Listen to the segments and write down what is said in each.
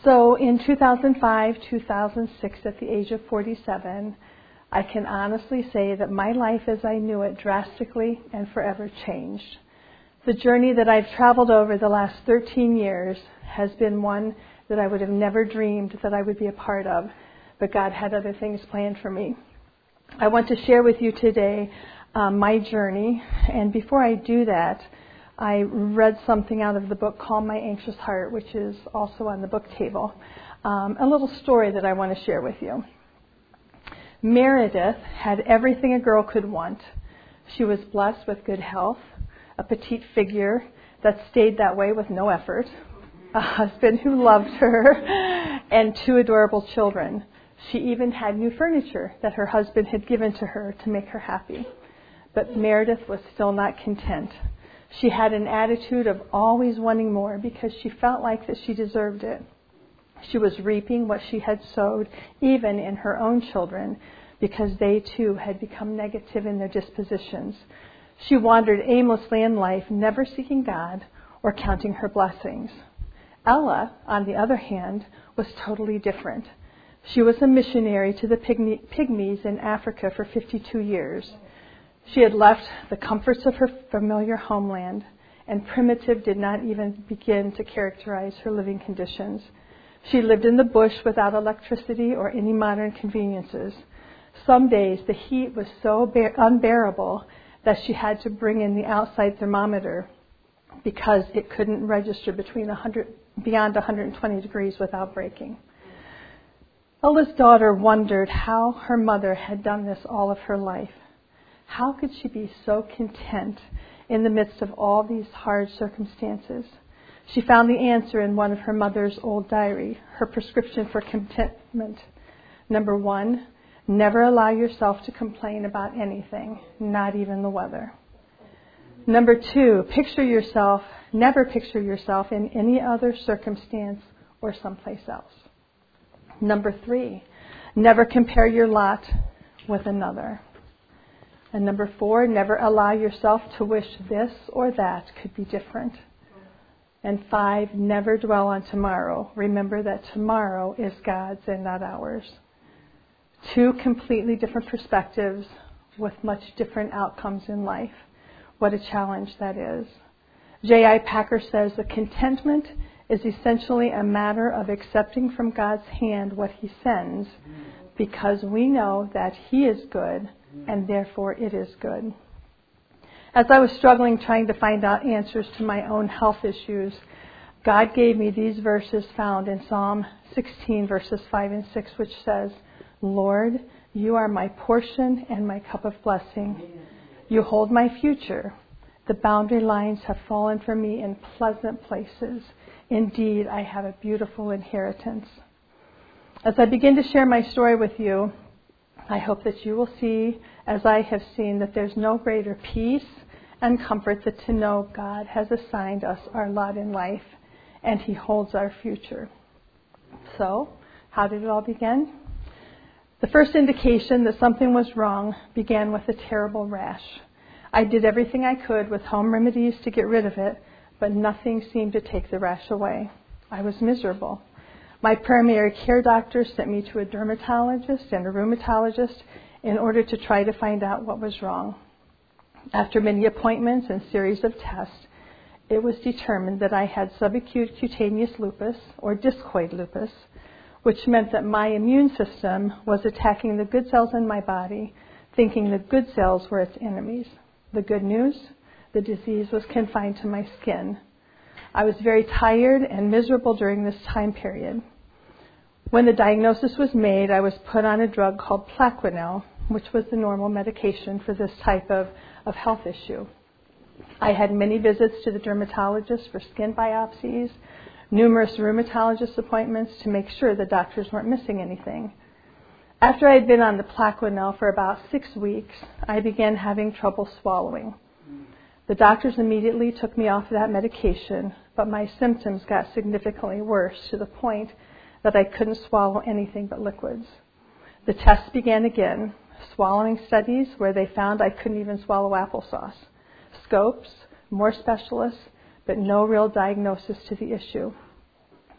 So in 2005, 2006, at the age of 47, I can honestly say that my life as I knew it drastically and forever changed. The journey that I've traveled over the last 13 years has been one that I would have never dreamed that I would be a part of, but God had other things planned for me. I want to share with you today my journey, and before I do that, I read something out of the book Calm My Anxious Heart, which is also on the book table. A little story that I want to share with you. Meredith had everything a girl could want. She was blessed with good health, a petite figure that stayed that way with no effort, a husband who loved her, and 2 adorable children. She even had new furniture that her husband had given to her to make her happy. But Meredith was still not content. She had an attitude of always wanting more because she felt like that she deserved it. She was reaping what she had sowed, even in her own children, because they too had become negative in their dispositions. She wandered aimlessly in life, never seeking God or counting her blessings. Ella, on the other hand, was totally different. She was a missionary to the Pygmies in Africa for 52 years. She had left the comforts of her familiar homeland, and primitive did not even begin to characterize her living conditions. She lived in the bush without electricity or any modern conveniences. Some days the heat was so unbearable that she had to bring in the outside thermometer because it couldn't register beyond 120 degrees without breaking. Ella's daughter wondered how her mother had done this all of her life. How could she be so content in the midst of all these hard circumstances? She found the answer in one of her mother's old diary, her prescription for contentment. Number 1, never allow yourself to complain about anything, not even the weather. Number 2, never picture yourself in any other circumstance or someplace else. Number 3, never compare your lot with another. And number 4, never allow yourself to wish this or that could be different. And 5, never dwell on tomorrow. Remember that tomorrow is God's and not ours. 2 completely different perspectives with much different outcomes in life. What a challenge that is. J.I. Packer says that contentment is essentially a matter of accepting from God's hand what He sends, because we know that He is good and therefore it is good. As I was struggling trying to find out answers to my own health issues, God gave me these verses found in Psalm 16, verses 5 and 6, which says, Lord, you are my portion and my cup of blessing. You hold my future. The boundary lines have fallen for me in pleasant places. Indeed, I have a beautiful inheritance. As I begin to share my story with you, I hope that you will see, as I have seen, that there's no greater peace and comfort than to know God has assigned us our lot in life, and He holds our future. So, how did it all begin? The first indication that something was wrong began with a terrible rash. I did everything I could with home remedies to get rid of it, but nothing seemed to take the rash away. I was miserable. My primary care doctor sent me to a dermatologist and a rheumatologist in order to try to find out what was wrong. After many appointments and series of tests, it was determined that I had subacute cutaneous lupus, or discoid lupus, which meant that my immune system was attacking the good cells in my body, thinking the good cells were its enemies. The good news? The disease was confined to my skin. I was very tired and miserable during this time period. When the diagnosis was made, I was put on a drug called Plaquenil, which was the normal medication for this type of health issue. I had many visits to the dermatologist for skin biopsies, numerous rheumatologist appointments to make sure the doctors weren't missing anything. After I had been on the Plaquenil for about 6 weeks, I began having trouble swallowing. The doctors immediately took me off that medication, but my symptoms got significantly worse to the point that I couldn't swallow anything but liquids. The tests began again, swallowing studies where they found I couldn't even swallow applesauce, scopes, more specialists, but no real diagnosis to the issue.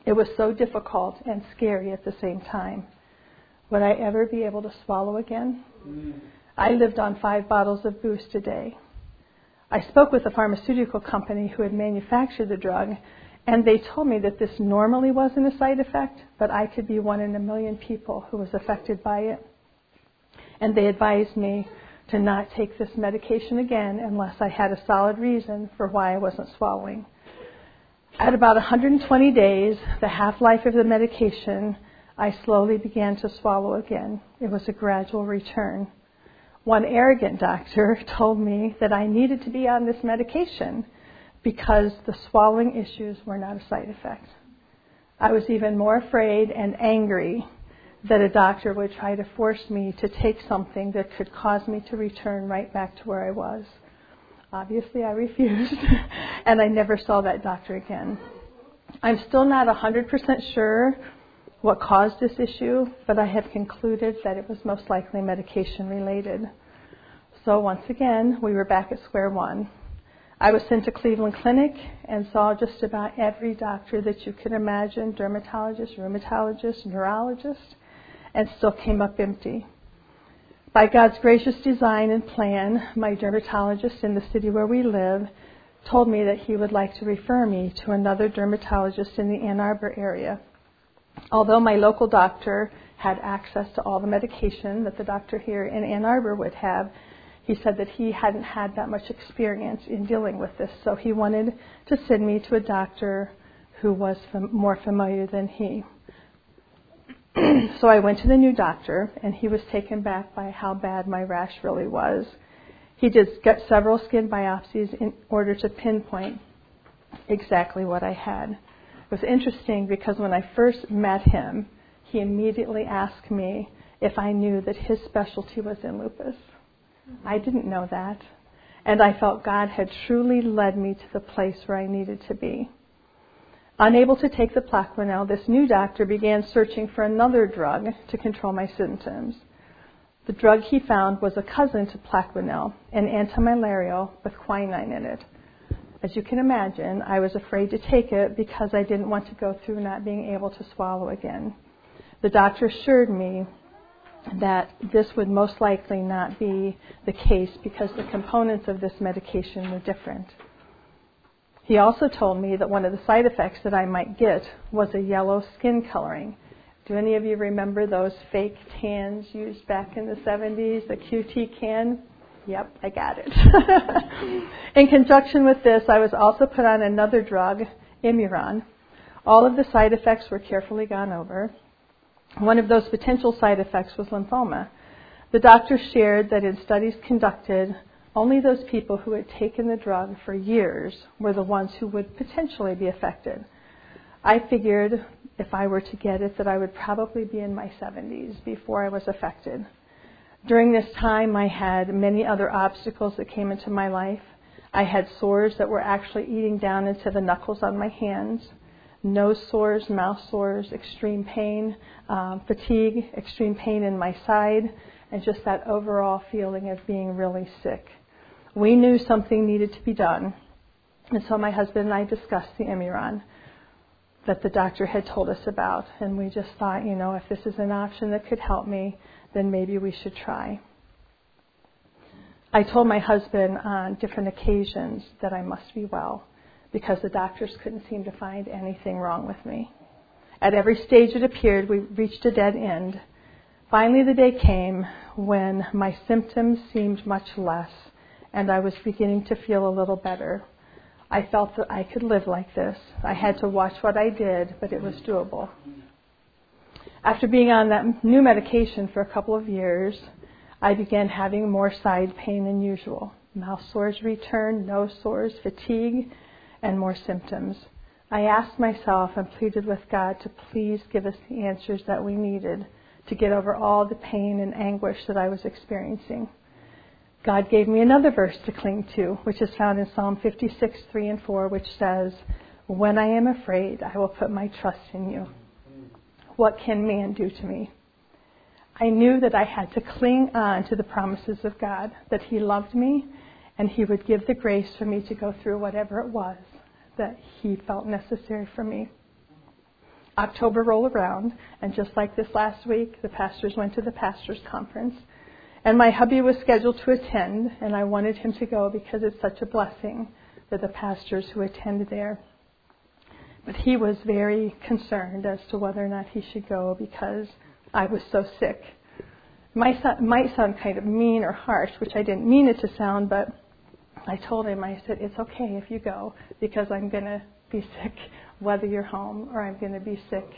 It was so difficult and scary at the same time. Would I ever be able to swallow again? I lived on 5 bottles of Boost a day. I spoke with a pharmaceutical company who had manufactured the drug, and they told me that this normally wasn't a side effect, but I could be 1 in a million people who was affected by it. And they advised me to not take this medication again unless I had a solid reason for why I wasn't swallowing. At about 120 days, the half-life of the medication, I slowly began to swallow again. It was a gradual return. One arrogant doctor told me that I needed to be on this medication because the swallowing issues were not a side effect. I was even more afraid and angry that a doctor would try to force me to take something that could cause me to return right back to where I was. Obviously, I refused, and I never saw that doctor again. I'm still not 100% sure what caused this issue, but I have concluded that it was most likely medication related. So once again, we were back at square one. I was sent to Cleveland Clinic and saw just about every doctor that you could imagine, dermatologist, rheumatologist, neurologist, and still came up empty. By God's gracious design and plan, my dermatologist in the city where we live told me that he would like to refer me to another dermatologist in the Ann Arbor area. Although my local doctor had access to all the medication that the doctor here in Ann Arbor would have, he said that he hadn't had that much experience in dealing with this, so he wanted to send me to a doctor who was more familiar than he. So I went to the new doctor, and he was taken back by how bad my rash really was. He did get several skin biopsies in order to pinpoint exactly what I had. It was interesting because when I first met him, he immediately asked me if I knew that his specialty was in lupus. I didn't know that, and I felt God had truly led me to the place where I needed to be. Unable to take the Plaquenil, this new doctor began searching for another drug to control my symptoms. The drug he found was a cousin to Plaquenil, an antimalarial with quinine in it. As you can imagine, I was afraid to take it because I didn't want to go through not being able to swallow again. The doctor assured me that this would most likely not be the case because the components of this medication were different. He also told me that one of the side effects that I might get was a yellow skin coloring. Do any of you remember those fake tans used back in the 70s, the QT can? Yep, I got it. In conjunction with this, I was also put on another drug, Imuron. All of the side effects were carefully gone over. One of those potential side effects was lymphoma. The doctor shared that in studies conducted, only those people who had taken the drug for years were the ones who would potentially be affected. I figured if I were to get it that I would probably be in my 70s before I was affected. During this time, I had many other obstacles that came into my life. I had sores that were actually eating down into the knuckles on my hands, nose sores, mouth sores, extreme pain, fatigue, extreme pain in my side, and just that overall feeling of being really sick. We knew something needed to be done, and so my husband and I discussed the Imuron that the doctor had told us about, and we just thought, if this is an option that could help me, then maybe we should try. I told my husband on different occasions that I must be well because the doctors couldn't seem to find anything wrong with me. At every stage it appeared we reached a dead end. Finally the day came when my symptoms seemed much less and I was beginning to feel a little better. I felt that I could live like this. I had to watch what I did, but it was doable. After being on that new medication for a couple of years, I began having more side pain than usual. Mouth sores returned, nose sores, fatigue, and more symptoms. I asked myself and pleaded with God to please give us the answers that we needed to get over all the pain and anguish that I was experiencing. God gave me another verse to cling to, which is found in Psalm 56, 3 and 4, which says, "When I am afraid, I will put my trust in you. What can man do to me?" I knew that I had to cling on to the promises of God, that He loved me and He would give the grace for me to go through whatever it was that He felt necessary for me. October rolled around, and just like this last week, the pastors went to the pastors' conference. And my hubby was scheduled to attend, and I wanted him to go because it's such a blessing for the pastors who attend there. But he was very concerned as to whether or not he should go because I was so sick. Might sound kind of mean or harsh, which I didn't mean it to sound, but I told him, I said, it's okay if you go because I'm going to be sick whether you're home, or I'm going to be sick,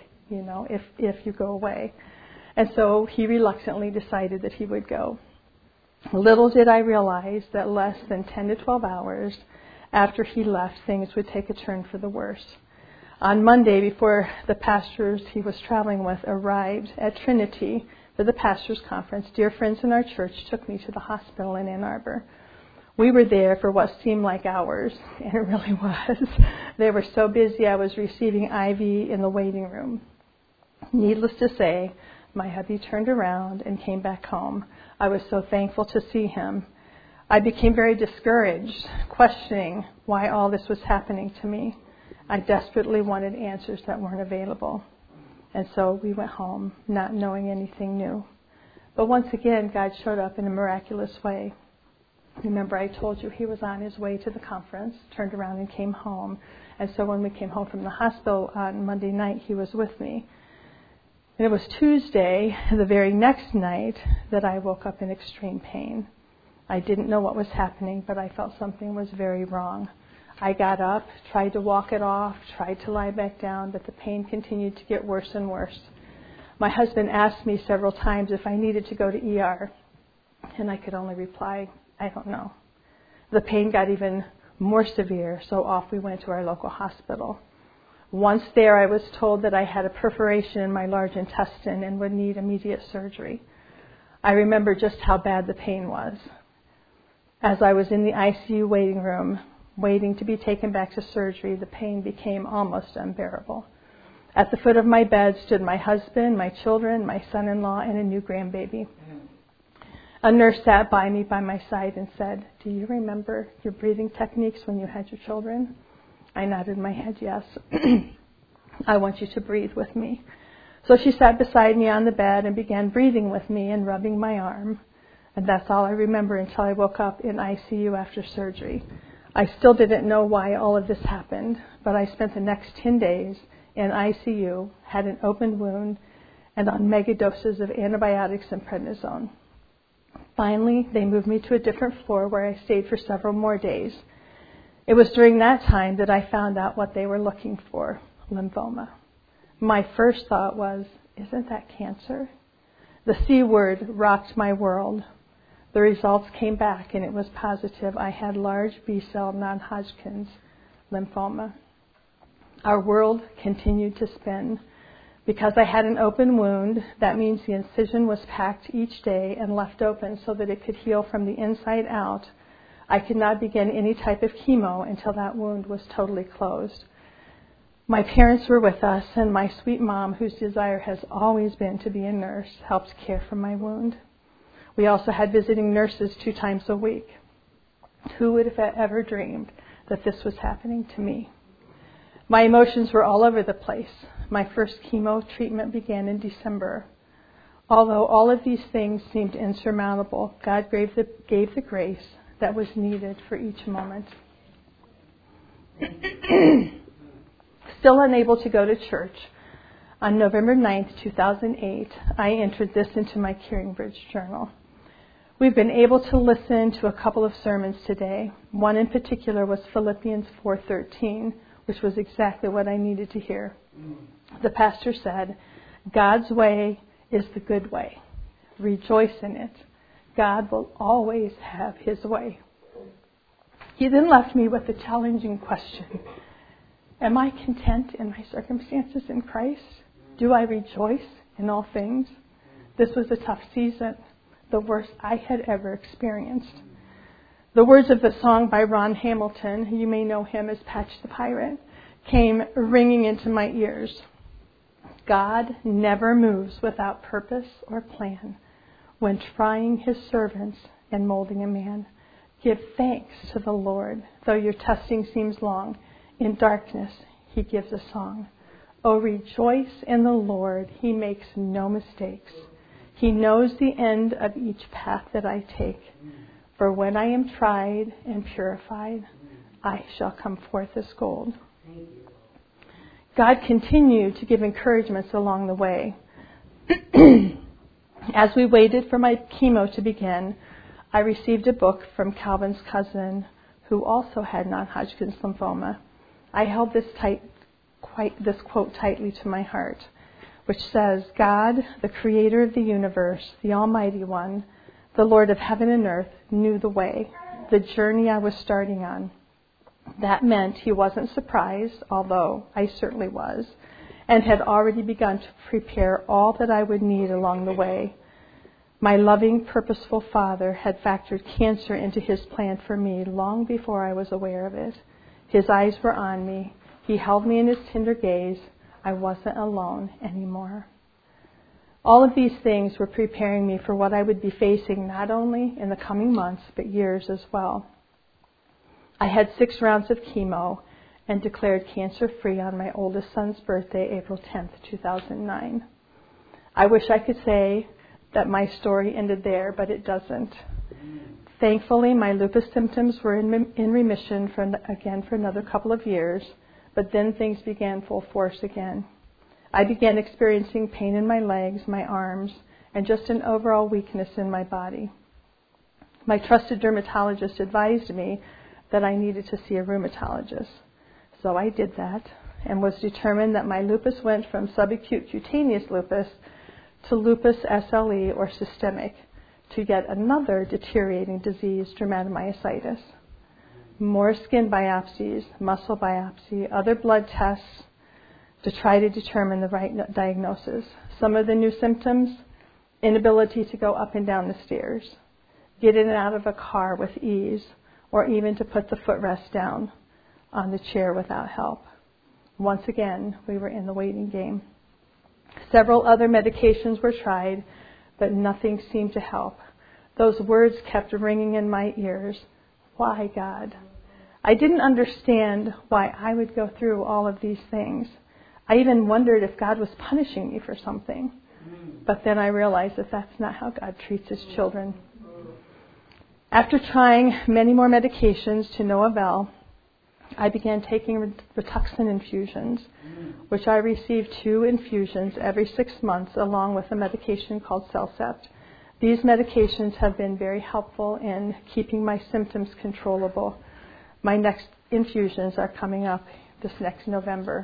if you go away. And so he reluctantly decided that he would go. Little did I realize that less than 10 to 12 hours after he left, things would take a turn for the worse. On Monday, before the pastors he was traveling with arrived at Trinity for the pastors' conference, dear friends in our church took me to the hospital in Ann Arbor. We were there for what seemed like hours, and it really was. They were so busy I was receiving IV in the waiting room. Needless to say, my hubby turned around and came back home. I was so thankful to see him. I became very discouraged, questioning why all this was happening to me. I desperately wanted answers that weren't available. And so we went home, not knowing anything new. But once again, God showed up in a miraculous way. Remember, I told you he was on his way to the conference, turned around and came home. And so when we came home from the hospital on Monday night, he was with me. And it was Tuesday, the very next night, that I woke up in extreme pain. I didn't know what was happening, but I felt something was very wrong. I got up, tried to walk it off, tried to lie back down, but the pain continued to get worse and worse. My husband asked me several times if I needed to go to ER, and I could only reply, I don't know. The pain got even more severe, so off we went to our local hospital. Once there, I was told that I had a perforation in my large intestine and would need immediate surgery. I remember just how bad the pain was. As I was in the ICU waiting room, waiting to be taken back to surgery, the pain became almost unbearable. At the foot of my bed stood my husband, my children, my son-in-law, and a new grandbaby. A nurse sat by me by my side and said, "Do you remember your breathing techniques when you had your children?" I nodded my head, yes. "I want you to breathe with me." So she sat beside me on the bed and began breathing with me and rubbing my arm. And that's all I remember until I woke up in ICU after surgery. I still didn't know why all of this happened, but I spent the next 10 days in ICU, had an open wound, and on mega doses of antibiotics and prednisone. Finally, they moved me to a different floor where I stayed for several more days. It was during that time that I found out what they were looking for, lymphoma. My first thought was, isn't that cancer? The C word rocked my world. The results came back and it was positive. I had large B-cell non-Hodgkin's lymphoma. Our world continued to spin. Because I had an open wound, that means the incision was packed each day and left open so that it could heal from the inside out. I could not begin any type of chemo until that wound was totally closed. My parents were with us, and my sweet mom, whose desire has always been to be a nurse, helped care for my wound. We also had visiting nurses 2 times a week. Who would have ever dreamed that this was happening to me? My emotions were all over the place. My first chemo treatment began in December. Although all of these things seemed insurmountable, God gave the grace that was needed for each moment. Still unable to go to church, on November 9th, 2008, I entered this into my CaringBridge journal. We've been able to listen to a couple of sermons today. One in particular was Philippians 4:13, which was exactly what I needed to hear. The pastor said, God's way is the good way. Rejoice in it. God will always have his way. He then left me with a challenging question. Am I content in my circumstances in Christ? Do I rejoice in all things? This was a tough season, the worst I had ever experienced. The words of the song by Ron Hamilton, you may know him as Patch the Pirate, came ringing into my ears. God never moves without purpose or plan when trying his servants and molding a man. Give thanks to the Lord, though your testing seems long. In darkness, he gives a song. Oh, rejoice in the Lord. He makes no mistakes. He knows the end of each path that I take. For when I am tried and purified, I shall come forth as gold. God continued to give encouragements along the way. As we waited for my chemo to begin, I received a book from Calvin's cousin, who also had non-Hodgkin's lymphoma. I held this quote tightly to my heart, which says, God, the creator of the universe, the Almighty One, the Lord of heaven and earth, knew the way, the journey I was starting on. That meant he wasn't surprised, although I certainly was, and had already begun to prepare all that I would need along the way. My loving, purposeful Father had factored cancer into his plan for me long before I was aware of it. His eyes were on me. He held me in his tender gaze. I wasn't alone anymore. All of these things were preparing me for what I would be facing not only in the coming months, but years as well. I had 6 rounds of chemo and declared cancer-free on my oldest son's birthday, April 10th, 2009. I wish I could say that my story ended there, but it doesn't. Thankfully, my lupus symptoms were in remission for another couple of years, but then things began full force again. I began experiencing pain in my legs, my arms, and just an overall weakness in my body. My trusted dermatologist advised me that I needed to see a rheumatologist. So I did that and was determined that my lupus went from subacute cutaneous lupus to lupus SLE or systemic, to yet another deteriorating disease, dermatomyositis. More skin biopsies, muscle biopsy, other blood tests to try to determine the right diagnosis. Some of the new symptoms: inability to go up and down the stairs, get in and out of a car with ease, or even to put the footrest down on the chair without help. Once again, we were in the waiting game. Several other medications were tried, but nothing seemed to help. Those words kept ringing in my ears. Why, God? I didn't understand why I would go through all of these things. I even wondered if God was punishing me for something. But then I realized that that's not how God treats his children. After trying many more medications to no avail, I began taking Rituxan infusions, which I received 2 infusions every 6 months, along with a medication called Cellcept. These medications have been very helpful in keeping my symptoms controllable. My next infusions are coming up this next November.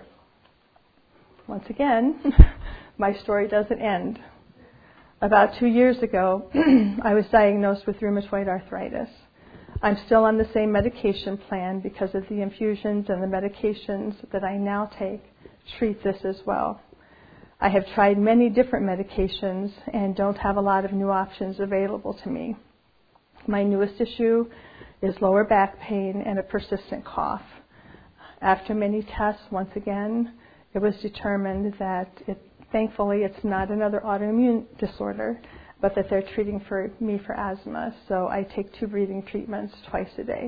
Once again, my story doesn't end. About 2 years ago, I was diagnosed with rheumatoid arthritis. I'm still on the same medication plan because of the infusions and the medications that I now take treat this as well. I have tried many different medications and don't have a lot of new options available to me. My newest issue is lower back pain and a persistent cough. After many tests, once again, it was determined that thankfully it's not another autoimmune disorder, but that they're treating me for asthma. So I take 2 breathing treatments twice a day.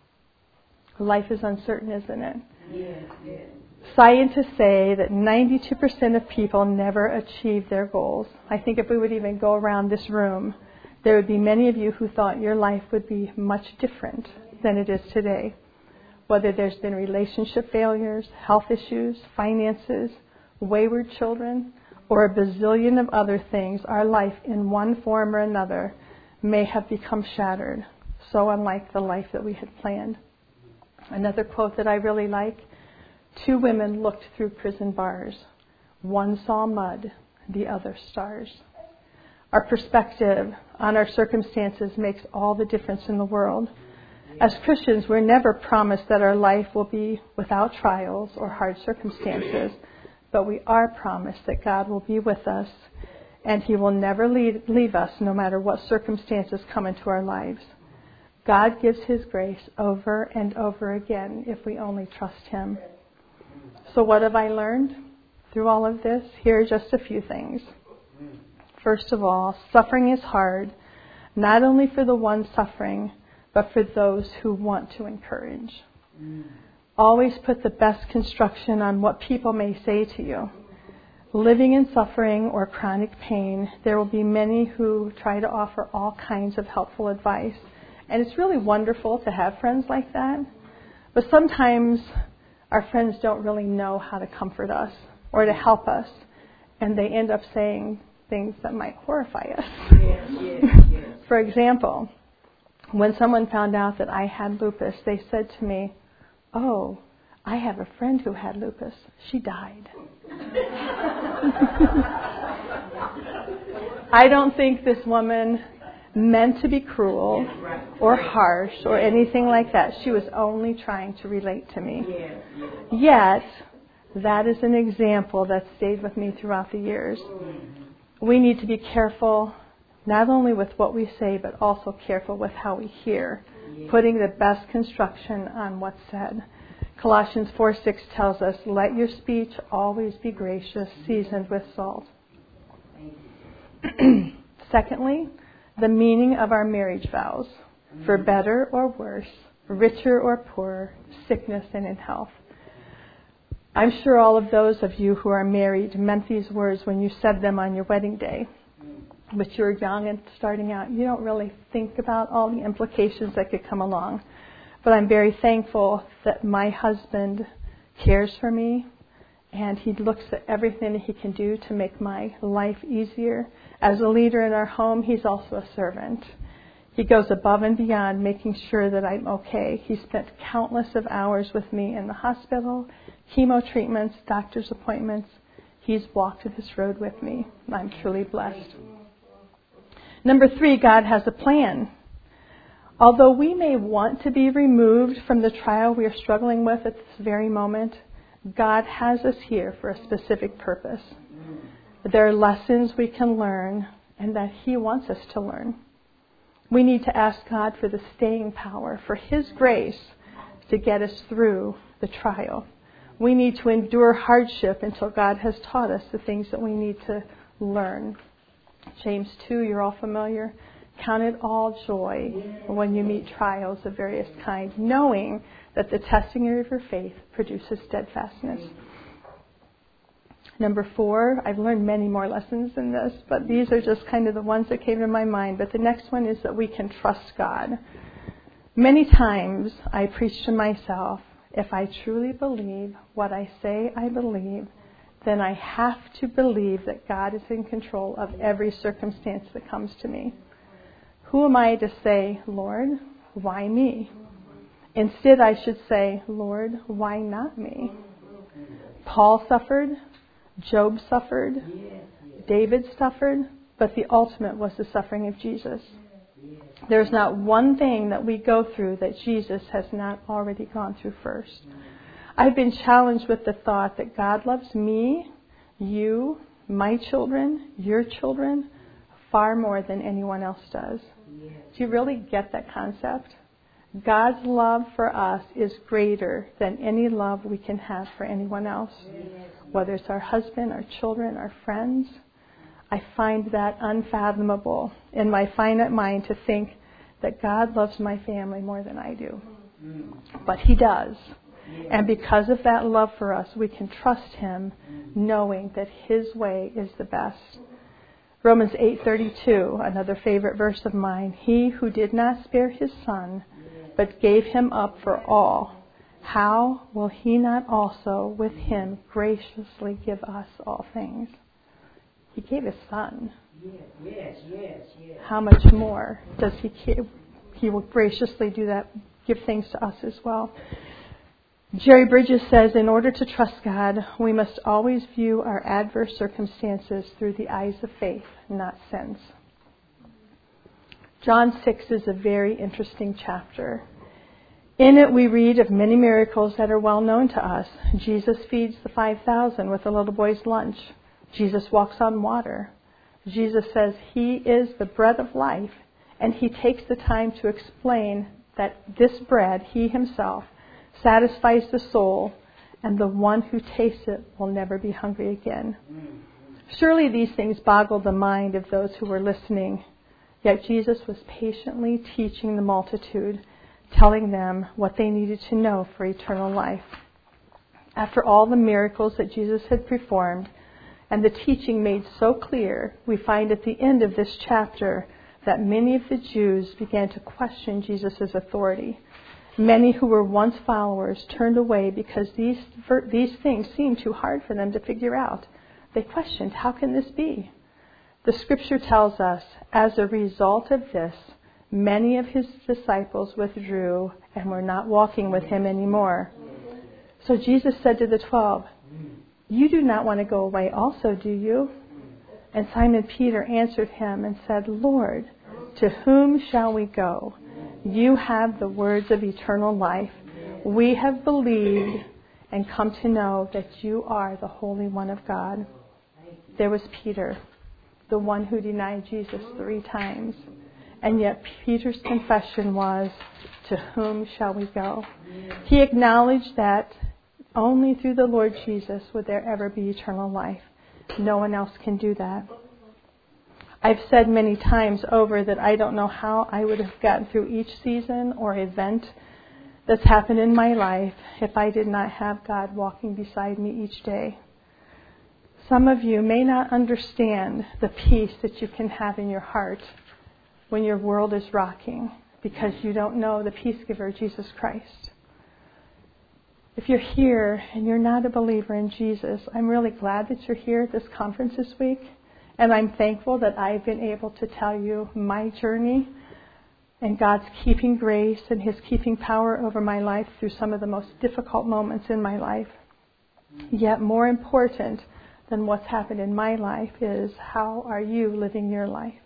Life is uncertain, isn't it? Yes. Scientists say that 92% of people never achieve their goals. I think if we would even go around this room, there would be many of you who thought your life would be much different than it is today. Whether there's been relationship failures, health issues, finances, wayward children, or a bazillion of other things, our life in one form or another may have become shattered, so unlike the life that we had planned. Another quote that I really like: 2 women looked through prison bars. One saw mud, the other stars. Our perspective on our circumstances makes all the difference in the world. As Christians, we're never promised that our life will be without trials or hard circumstances, but we are promised that God will be with us and he will never leave us no matter what circumstances come into our lives. God gives his grace over and over again if we only trust him. So what have I learned through all of this? Here are just a few things. First of all, suffering is hard, not only for the one suffering, but for those who want to encourage. Always put the best construction on what people may say to you. Living in suffering or chronic pain, there will be many who try to offer all kinds of helpful advice. And it's really wonderful to have friends like that. But sometimes our friends don't really know how to comfort us or to help us. And they end up saying things that might horrify us. For example, when someone found out that I had lupus, they said to me, "Oh, I have a friend who had lupus. She died." I don't think this woman meant to be cruel or harsh or anything like that. She was only trying to relate to me. Yet, that is an example that stayed with me throughout the years. We need to be careful, not only with what we say, but also careful with how we hear, putting the best construction on what's said. Colossians 4:6 tells us, "Let your speech always be gracious, seasoned with salt." Secondly, the meaning of our marriage vows, for better or worse, richer or poorer, sickness and in health. I'm sure all of those of you who are married meant these words when you said them on your wedding day. But you're young and starting out. You don't really think about all the implications that could come along. But I'm very thankful that my husband cares for me, and he looks at everything that he can do to make my life easier. As a leader in our home, he's also a servant. He goes above and beyond making sure that I'm okay. He spent countless of hours with me in the hospital, chemo treatments, doctor's appointments. He's walked this road with me. I'm truly blessed. Number 3, God has a plan. Although we may want to be removed from the trial we are struggling with at this very moment, God has us here for a specific purpose. There are lessons we can learn and that He wants us to learn. We need to ask God for the staying power, for His grace to get us through the trial. We need to endure hardship until God has taught us the things that we need to learn. James 2, you're all familiar. Count it all joy when you meet trials of various kinds, knowing that the testing of your faith produces steadfastness. Number 4, I've learned many more lessons in this, but these are just kind of the ones that came to my mind. But the next one is that we can trust God. Many times I preach to myself, if I truly believe what I say I believe, then I have to believe that God is in control of every circumstance that comes to me. Who am I to say, "Lord, why me?" Instead, I should say, "Lord, why not me?" Paul suffered, Job suffered, David suffered, but the ultimate was the suffering of Jesus. There's not one thing that we go through that Jesus has not already gone through first. I've been challenged with the thought that God loves me, you, my children, your children, far more than anyone else does. Do you really get that concept? God's love for us is greater than any love we can have for anyone else. Whether it's our husband, our children, our friends. I find that unfathomable in my finite mind to think that God loves my family more than I do. But He does. And because of that love for us, we can trust Him knowing that His way is the best. Romans 8:32, another favorite verse of mine. He who did not spare His Son, but gave Him up for all, how will He not also with Him graciously give us all things? He gave His Son. Yes. How much more does He will graciously do that, give things to us as well. Jerry Bridges says, in order to trust God, we must always view our adverse circumstances through the eyes of faith, not sense. John 6 is a very interesting chapter. In it we read of many miracles that are well known to us. Jesus feeds the 5,000 with a little boy's lunch. Jesus walks on water. Jesus says He is the bread of life, and He takes the time to explain that this bread, He Himself, satisfies the soul, and the one who tastes it will never be hungry again. Surely these things boggled the mind of those who were listening, yet Jesus was patiently teaching the multitude, telling them what they needed to know for eternal life. After all the miracles that Jesus had performed and the teaching made so clear, we find at the end of this chapter that many of the Jews began to question Jesus' authority. Many who were once followers turned away because these things seemed too hard for them to figure out. They questioned, how can this be? The scripture tells us, as a result of this, many of his disciples withdrew and were not walking with him anymore. So Jesus said to the 12, "You do not want to go away also, do you?" And Simon Peter answered him and said, "Lord, to whom shall we go? You have the words of eternal life. We have believed and come to know that you are the Holy One of God." There was Peter, the one who denied Jesus 3 times. And yet Peter's confession was, "To whom shall we go?" He acknowledged that only through the Lord Jesus would there ever be eternal life. No one else can do that. I've said many times over that I don't know how I would have gotten through each season or event that's happened in my life if I did not have God walking beside me each day. Some of you may not understand the peace that you can have in your heart when your world is rocking because you don't know the peace giver, Jesus Christ. If you're here and you're not a believer in Jesus, I'm really glad that you're here at this conference this week. And I'm thankful that I've been able to tell you my journey and God's keeping grace and his keeping power over my life through some of the most difficult moments in my life. Yet more important than what's happened in my life is, how are you living your life?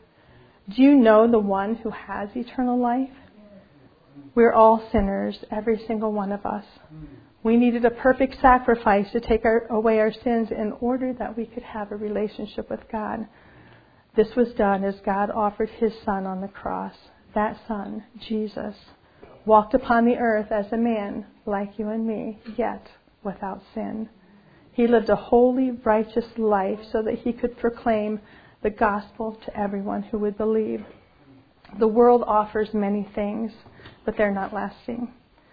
Do you know the one who has eternal life? We're all sinners, every single one of us. We needed a perfect sacrifice to take away our sins in order that we could have a relationship with God. This was done as God offered his Son on the cross. That Son, Jesus, walked upon the earth as a man like you and me, yet without sin. He lived a holy, righteous life so that he could proclaim the gospel to everyone who would believe. The world offers many things, but they're not lasting.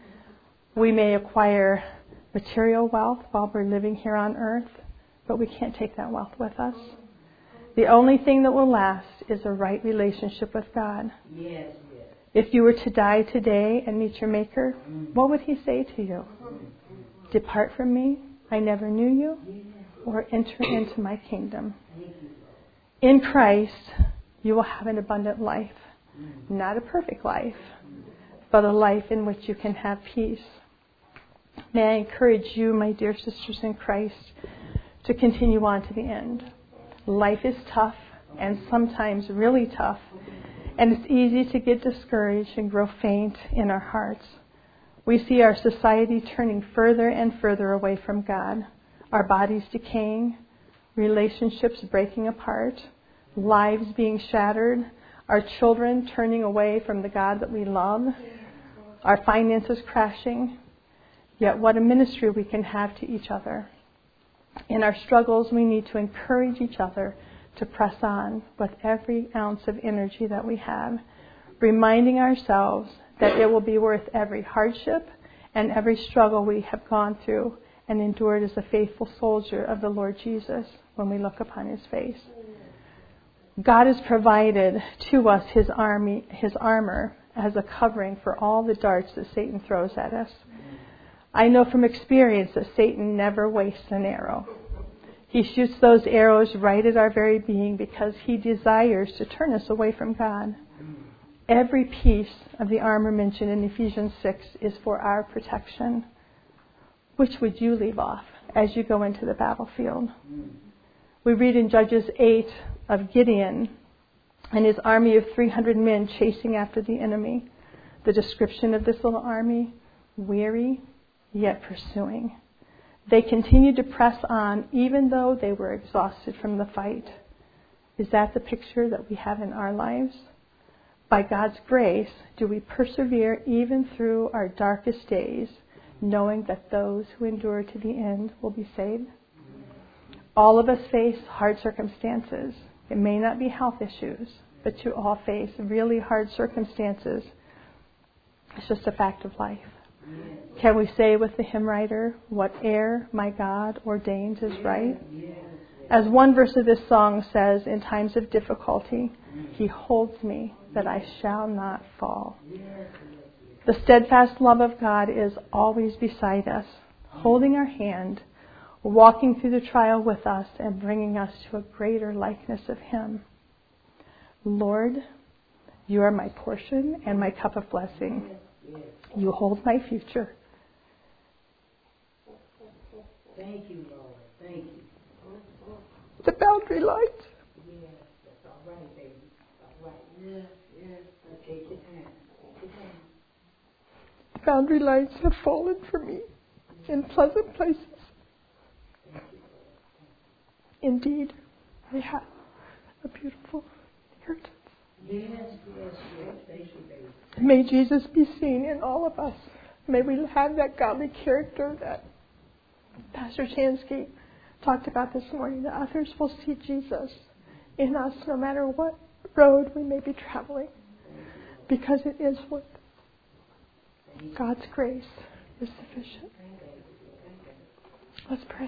We may acquire material wealth while we're living here on earth, but we can't take that wealth with us. The only thing that will last is a right relationship with God. Yes. If you were to die today and meet your Maker, what would he say to you? "Depart from me, I never knew you," or "Enter into my kingdom"? In Christ, you will have an abundant life. Not a perfect life, but a life in which you can have peace. May I encourage you, my dear sisters in Christ, to continue on to the end. Life is tough, and sometimes really tough, and it's easy to get discouraged and grow faint in our hearts. We see our society turning further and further away from God, our bodies decaying, relationships breaking apart, lives being shattered, our children turning away from the God that we love, our finances crashing. Yet what a ministry we can have to each other. In our struggles, we need to encourage each other to press on with every ounce of energy that we have, reminding ourselves that it will be worth every hardship and every struggle we have gone through and endured as a faithful soldier of the Lord Jesus when we look upon his face. God has provided to us his armor as a covering for all the darts that Satan throws at us. I know from experience that Satan never wastes an arrow. He shoots those arrows right at our very being because he desires to turn us away from God. Every piece of the armor mentioned in Ephesians 6 is for our protection. Which would you leave off as you go into the battlefield? We read in Judges 8 of Gideon and his army of 300 men chasing after the enemy. The description of this little army: weary, yet pursuing. They continued to press on even though they were exhausted from the fight. Is that the picture that we have in our lives? By God's grace, do we persevere even through our darkest days, knowing that those who endure to the end will be saved? All of us face hard circumstances. It may not be health issues, but you all face really hard circumstances. It's just a fact of life. Can we say with the hymn writer, whate'er my God ordains is right? As one verse of this song says, in times of difficulty, He holds me that I shall not fall. The steadfast love of God is always beside us, holding our hand, walking through the trial with us, and bringing us to a greater likeness of Him. Lord, You are my portion and my cup of blessing. You hold my future. Thank You, Lord. Thank You. The boundary lines. Yes, that's all right, baby. All right. Yes, yes. Take your time. Take your time. The boundary lines have fallen for me in pleasant places. Indeed, I have a beautiful inheritance. Yes, yes, yes. Thank You, baby. May Jesus be seen in all of us. May we have that godly character that Pastor Chansky talked about this morning, that others will see Jesus in us no matter what road we may be traveling, because it is what God's grace is sufficient. Let's pray.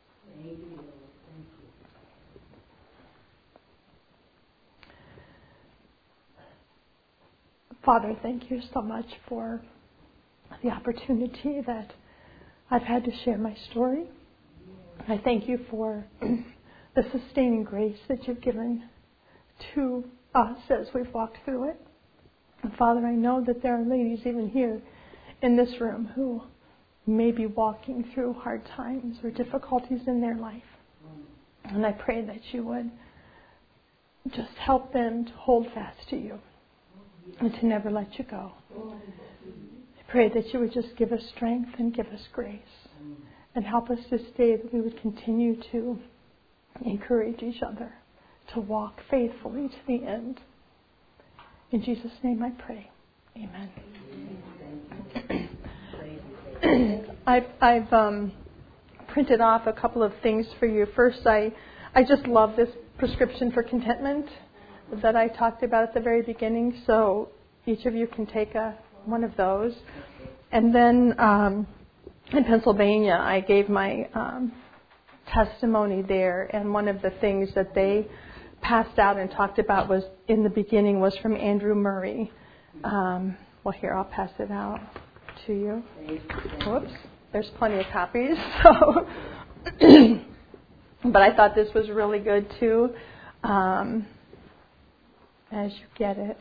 Father, thank You so much for the opportunity that I've had to share my story. I thank You for the sustaining grace that You've given to us as we've walked through it. And Father, I know that there are ladies even here in this room who may be walking through hard times or difficulties in their life. And I pray that You would just help them to hold fast to You and to never let You go. I pray that You would just give us strength and give us grace and help us this day, that we would continue to encourage each other to walk faithfully to the end. In Jesus' name I pray. Amen. I've printed off a couple of things for you. First, I just love this prescription for contentment that I talked about at the very beginning. So each of you can take one of those. And then in Pennsylvania, I gave my testimony there, and one of the things that they passed out and talked about was in the beginning was from Andrew Murray. Well, here, I'll pass it out to you. Whoops, there's plenty of copies. So, but I thought this was really good too. As you get it.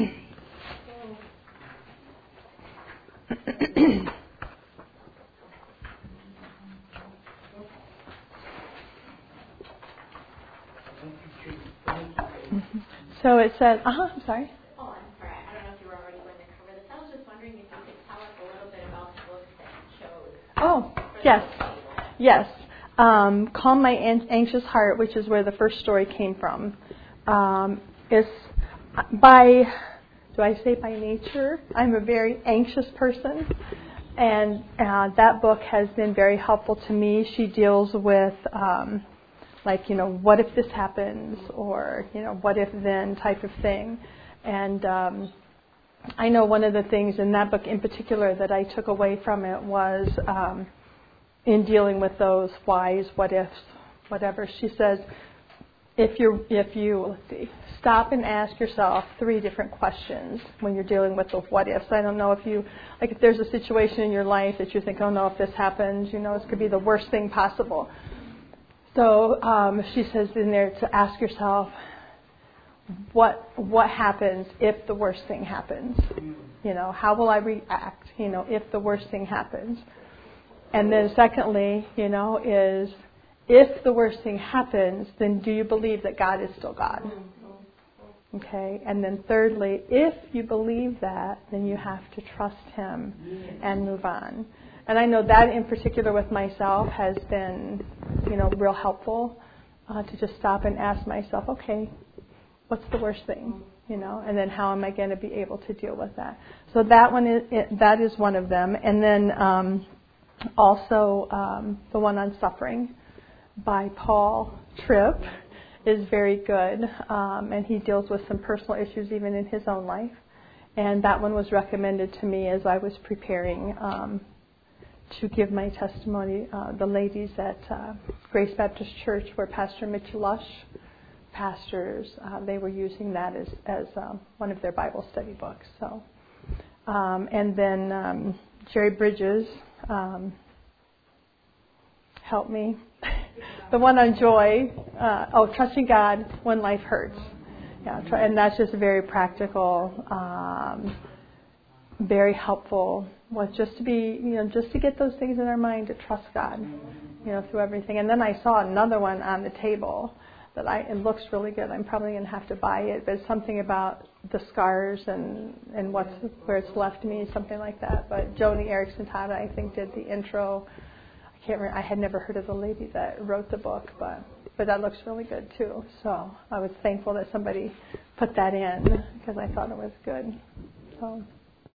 So it says, I'm sorry. Oh, I'm sorry. I don't know if you were already going to cover this. I was just wondering if you could tell us a little bit about the books that you chose. Oh, yes. Calm My Anxious Heart, which is where the first story came from, is by, do I say by nature? I'm a very anxious person, and that book has been very helpful to me. She deals with what if this happens, or, what if then type of thing. And I know one of the things in that book in particular that I took away from it was in dealing with those whys, what ifs, whatever. She says, if you stop and ask yourself 3 different questions when you're dealing with the what ifs. I don't know if if there's a situation in your life that you think, oh no, if this happens, this could be the worst thing possible. So she says in there to ask yourself, what happens if the worst thing happens? How will I react? If the worst thing happens. And then secondly, is if the worst thing happens, then do you believe that God is still God? Okay. And then thirdly, if you believe that, then you have to trust Him and move on. And I know that in particular with myself has been, real helpful to just stop and ask myself, okay, what's the worst thing? And then how am I going to be able to deal with that? So that is one of them. And then also the one on suffering by Paul Tripp is very good, and he deals with some personal issues even in his own life. And that one was recommended to me as I was preparing to give my testimony. The ladies at Grace Baptist Church, where Pastor Mitch Lush pastors, they were using that as one of their Bible study books. So, and then Jerry Bridges helped me. The one on joy, Trusting God When Life Hurts. Yeah, and that's just very practical, very helpful. Was just to be, just to get those things in our mind, to trust God, through everything. And then I saw another one on the table that it looks really good. I'm probably going to have to buy it, but it's something about the scars and where it's left me, something like that. But Joni Eareckson Tada, I think, did the intro. I can't remember. I had never heard of the lady that wrote the book, but that looks really good too. So I was thankful that somebody put that in because I thought it was good. So.